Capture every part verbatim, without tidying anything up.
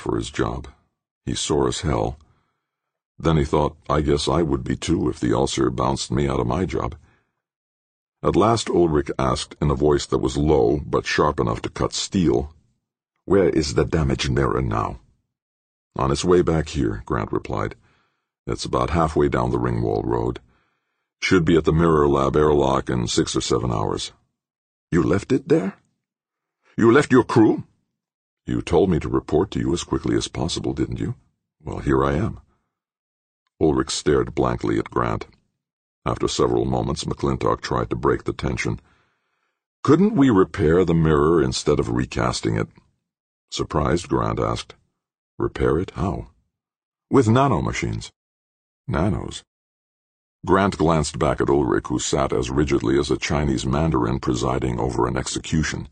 for his job. He's sore as hell. Then he thought, I guess I would be too if the ulcer bounced me out of my job. At last Ulrich asked in a voice that was low but sharp enough to cut steel, "Where is the damaged mirror now?" "On its way back here," Grant replied. "It's about halfway down the Ringwall Road. Should be at the Mirror Lab airlock in six or seven hours." "You left it there? You left your crew?" "You told me to report to you as quickly as possible, didn't you? Well, here I am." Ulrich stared blankly at Grant. After several moments, McClintock tried to break the tension. "Couldn't we repair the mirror instead of recasting it?" Surprised, Grant asked, "Repair it? How?" "With nanomachines." "Nanos?" Grant glanced back at Ulrich, who sat as rigidly as a Chinese mandarin presiding over an execution.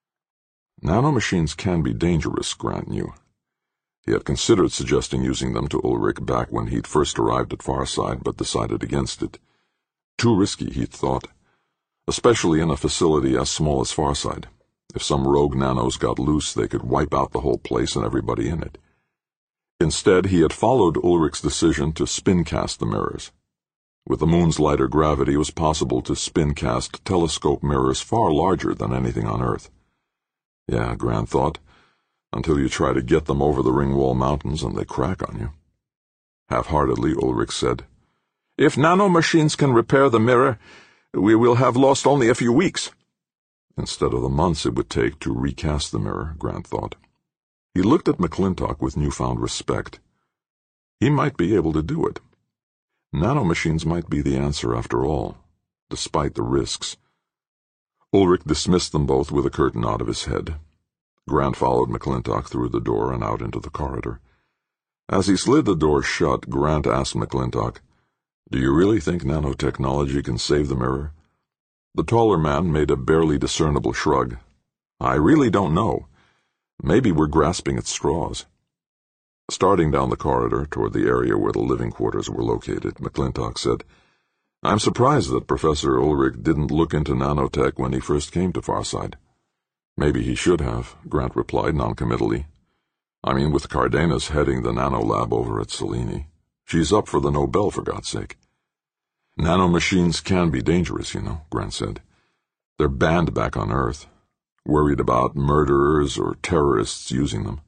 Nanomachines can be dangerous, Grant knew. He had considered suggesting using them to Ulrich back when he'd first arrived at Farside, but decided against it. Too risky, he'd thought, especially in a facility as small as Farside. If some rogue nanos got loose, they could wipe out the whole place and everybody in it. Instead, he had followed Ulrich's decision to spin-cast the mirrors. With the moon's lighter gravity, it was possible to spin-cast telescope mirrors far larger than anything on Earth. Yeah, Grant thought, until you try to get them over the Ringwall Mountains and they crack on you. Half-heartedly, Ulrich said, "If nanomachines can repair the mirror, we will have lost only a few weeks." Instead of the months it would take to recast the mirror, Grant thought. He looked at McClintock with newfound respect. He might be able to do it. Nanomachines might be the answer after all, despite the risks. Ulrich dismissed them both with a curt nod of his head. Grant followed McClintock through the door and out into the corridor. As he slid the door shut, Grant asked McClintock, "Do you really think nanotechnology can save the mirror?" The taller man made a barely discernible shrug. "I really don't know. Maybe we're grasping at straws." Starting down the corridor toward the area where the living quarters were located, McClintock said, "I'm surprised that Professor Ulrich didn't look into nanotech when he first came to Farside." "Maybe he should have," Grant replied noncommittally. "I mean, with Cardenas heading the nanolab over at Selene. She's up for the Nobel, for God's sake." "Nanomachines can be dangerous, you know," Grant said. "They're banned back on Earth, worried about murderers or terrorists using them."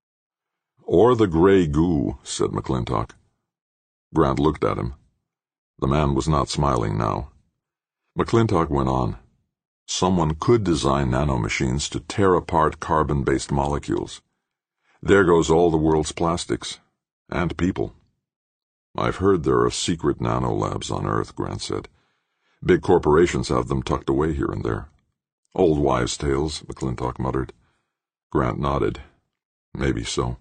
"Or the gray goo," said McClintock. Grant looked at him. The man was not smiling now. McClintock went on. "Someone could design nanomachines to tear apart carbon-based molecules. There goes all the world's plastics. And people." "I've heard there are secret nanolabs on Earth," Grant said. "Big corporations have them tucked away here and there." "Old wives' tales," McClintock muttered. Grant nodded. "Maybe so."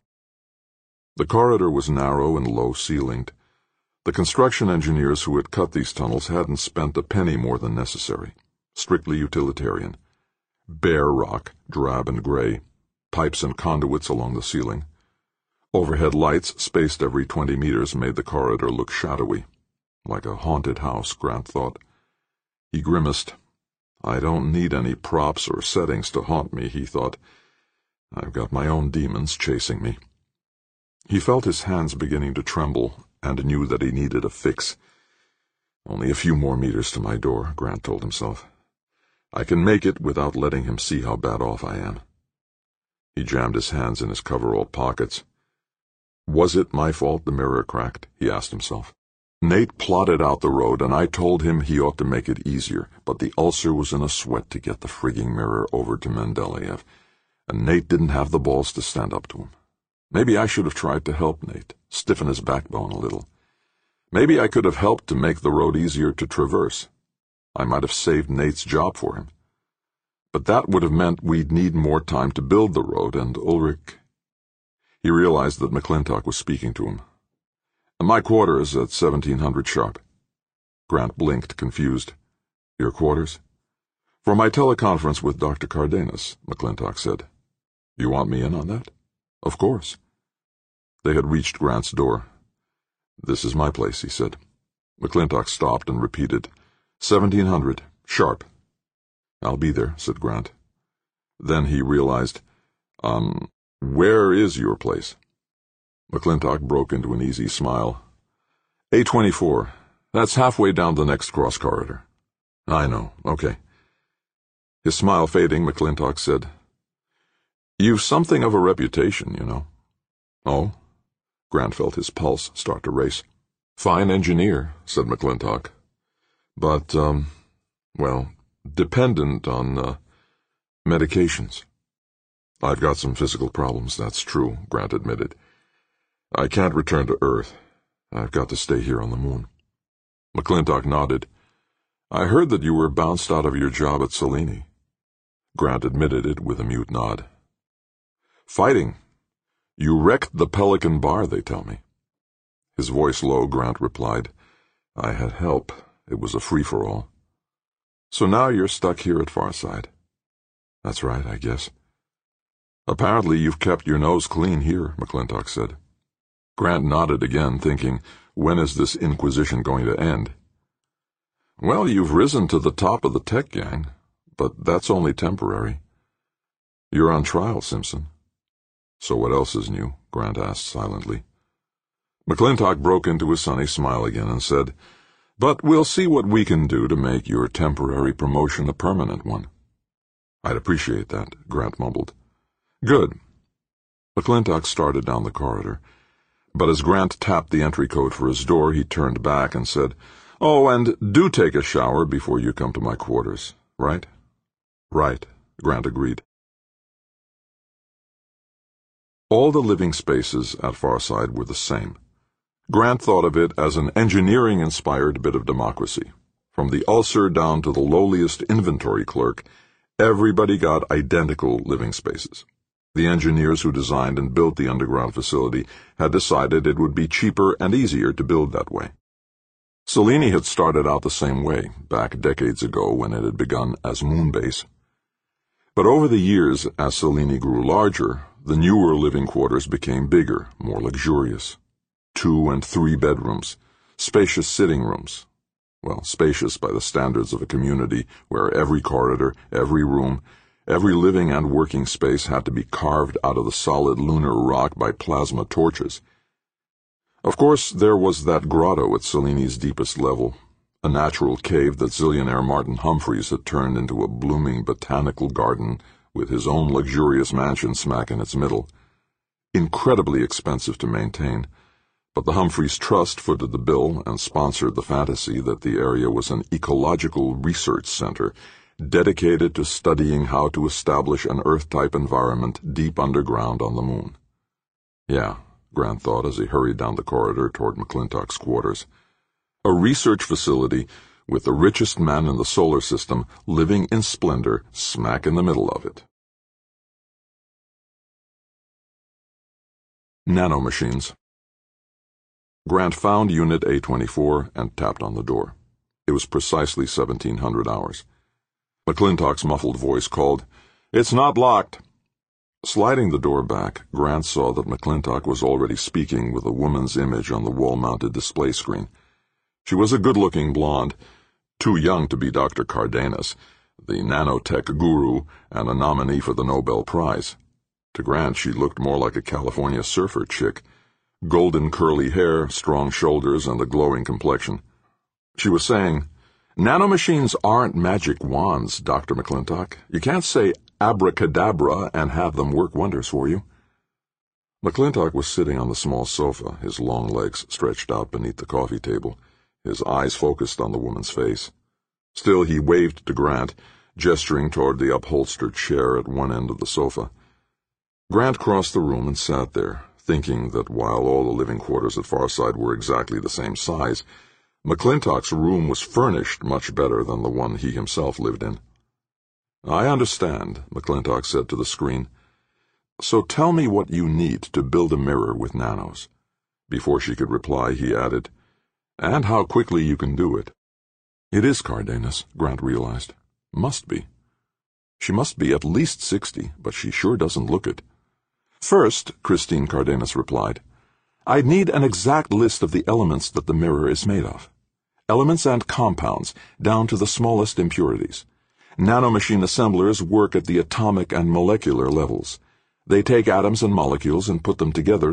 The corridor was narrow and low-ceilinged. The construction engineers who had cut these tunnels hadn't spent a penny more than necessary. Strictly utilitarian. Bare rock, drab and gray, pipes and conduits along the ceiling. Overhead lights spaced every twenty meters made the corridor look shadowy, like a haunted house, Grant thought. He grimaced. "I don't need any props or settings to haunt me," he thought. "I've got my own demons chasing me." He felt his hands beginning to tremble and knew that he needed a fix. "Only a few more meters to my door," Grant told himself. "I can make it without letting him see how bad off I am." He jammed his hands in his coverall pockets. Was it my fault the mirror cracked? He asked himself. Nate plotted out the road, and I told him he ought to make it easier, but the ulcer was in a sweat to get the frigging mirror over to Mendeleev, and Nate didn't have the balls to stand up to him. Maybe I should have tried to help Nate, stiffen his backbone a little. Maybe I could have helped to make the road easier to traverse. I might have saved Nate's job for him. But that would have meant we'd need more time to build the road, and Ulrich... He realized that McClintock was speaking to him. "My quarters at seventeen hundred sharp." Grant blinked, confused. "Your quarters?" "For my teleconference with Doctor Cardenas," McClintock said. "You want me in on that?" "Of course." They had reached Grant's door. "This is my place," he said. McClintock stopped and repeated, seventeen hundred, sharp." "I'll be there," said Grant. Then he realized, um, Where is your place? McClintock broke into an easy smile. A twenty-four. That's halfway down the next cross corridor. I know. Okay. His smile fading, McClintock said, You've something of a reputation, you know. Oh? Grant felt his pulse start to race. Fine engineer, said McClintock. But, um, well, dependent on, uh, medications. I've got some physical problems, that's true, Grant admitted. I can't return to Earth. I've got to stay here on the moon. McClintock nodded. I heard that you were bounced out of your job at Selene. Grant admitted it with a mute nod. Fighting. You wrecked the Pelican Bar, they tell me. His voice low, Grant replied. I had help. It was a free-for-all. So now you're stuck here at Farside. That's right, I guess. Apparently you've kept your nose clean here, McClintock said. Grant nodded again, thinking, when is this inquisition going to end? Well, you've risen to the top of the tech gang, but that's only temporary. You're on trial, Simpson. So what else is new? Grant asked silently. McClintock broke into a sunny smile again and said, But we'll see what we can do to make your temporary promotion a permanent one. I'd appreciate that, Grant mumbled. Good. McClintock started down the corridor, but as Grant tapped the entry code for his door, he turned back and said, Oh, and do take a shower before you come to my quarters, right? Right, Grant agreed. All the living spaces at Farside were the same. Grant thought of it as an engineering-inspired bit of democracy. From the ulcer down to the lowliest inventory clerk, everybody got identical living spaces. The engineers who designed and built the underground facility had decided it would be cheaper and easier to build that way. Selene had started out the same way, back decades ago when it had begun as Moonbase. But over the years, as Selene grew larger, the newer living quarters became bigger, more luxurious. Two and three bedrooms, spacious sitting rooms. Well, spacious by the standards of a community where every corridor, every room, every living and working space had to be carved out of the solid lunar rock by plasma torches. Of course, there was that grotto at Selene's deepest level, a natural cave that zillionaire Martin Humphreys had turned into a blooming botanical garden with his own luxurious mansion smack in its middle. Incredibly expensive to maintain, but the Humphreys Trust footed the bill and sponsored the fantasy that the area was an ecological research center dedicated to studying how to establish an Earth-type environment deep underground on the moon. Yeah, Grant thought as he hurried down the corridor toward McClintock's quarters. A research facility with the richest man in the solar system living in splendor smack in the middle of it. Nanomachines. Grant found Unit A twenty-four and tapped on the door. It was precisely seventeen hundred hours. McClintock's muffled voice called, It's not locked. Sliding the door back, Grant saw that McClintock was already speaking with a woman's image on the wall-mounted display screen. She was a good-looking blonde, too young to be Doctor Cardenas, the nanotech guru and a nominee for the Nobel Prize. To Grant, she looked more like a California surfer chick, golden curly hair, strong shoulders, and a glowing complexion. She was saying, Nanomachines aren't magic wands, Doctor McClintock. You can't say abracadabra and have them work wonders for you. McClintock was sitting on the small sofa, his long legs stretched out beneath the coffee table, his eyes focused on the woman's face. Still, he waved to Grant, gesturing toward the upholstered chair at one end of the sofa. Grant crossed the room and sat there, thinking that while all the living quarters at Farside were exactly the same size, McClintock's room was furnished much better than the one he himself lived in. I understand, McClintock said to the screen. So tell me what you need to build a mirror with nanos. Before she could reply, he added, and how quickly you can do it. It is Cardenas, Grant realized. Must be. She must be at least sixty, but she sure doesn't look it. First, Christine Cardenas replied, I'd need an exact list of the elements that the mirror is made of. Elements and compounds, down to the smallest impurities. Nanomachine assemblers work at the atomic and molecular levels. They take atoms and molecules and put them together